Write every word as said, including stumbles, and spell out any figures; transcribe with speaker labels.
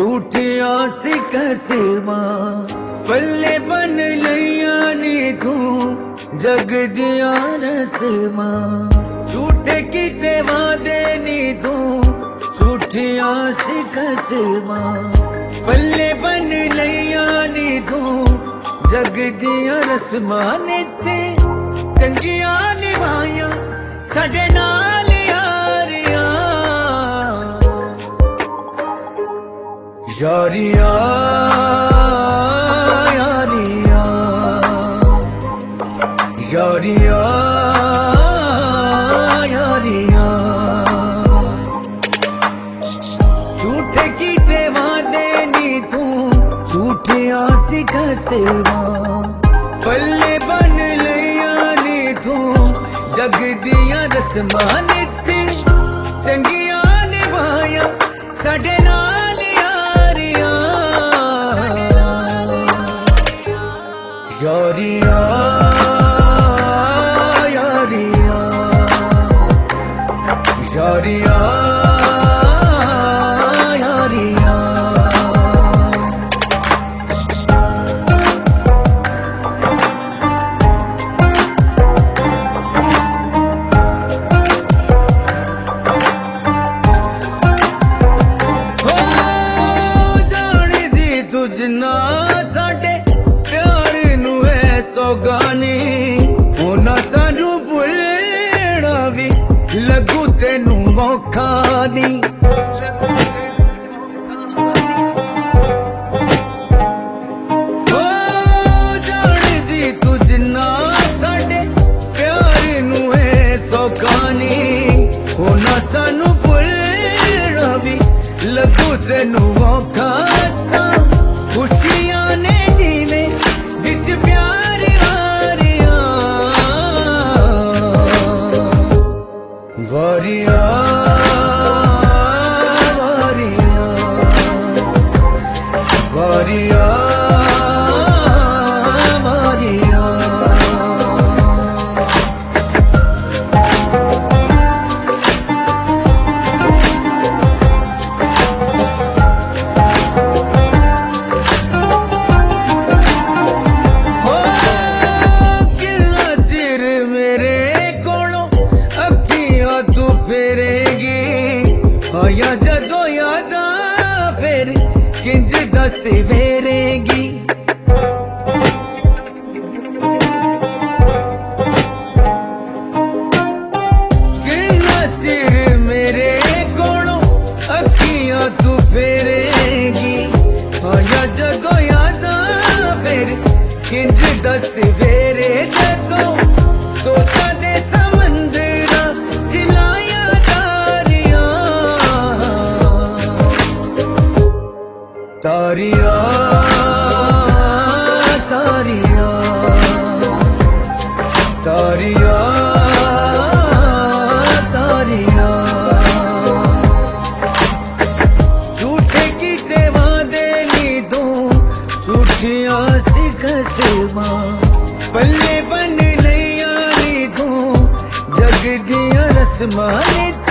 Speaker 1: झूठिया सी कसमा पल्ले बन लिया नी तू जग दिया रस्मा। झूठे किते वादे नी तू झूठिया सी कसमा पल्ले बन लिया नी तू जग दिया रस्मा। नित्ते चंगिया निभाइया साडे नाल यारियां यारियां यारियां यारियां यारियां। झूठे कीते वादे नी तू झूठिया सी कसमा पल्ले बन लिया नी तू जग दिया रस्मा। नित्ते चंगिया निभाया साडे नाल यारियां यारियां यारियां यारियां यारियां। तुझना साडे प्यार नू है सौगानी होना सानू भुलना भी लगू तेनू मौखा नी। जानदी तुझना साडे प्यार नू है सौगानी होना सानू भुलना भी लगू तेनू मौखा। खुशियां ने जीने विच प्यार वारियां वारियां वारियां वारियां वारियां। तू फेरेगी आया जदों यादा फिर किंज दस फेरेगी। किन्ना चिर मेरे कोलों अखियां तू फेरेगी आया जदों यादा फिर किंज दस फेरे। जदों सोचा दे समंदरा चिलाया तारियां तारियां तारियां तारियां तारियां। झूठे कीते वादे नी तू झूठिया सी कसमा पल्ले बन लिया नी तू जग दिया रस्मा।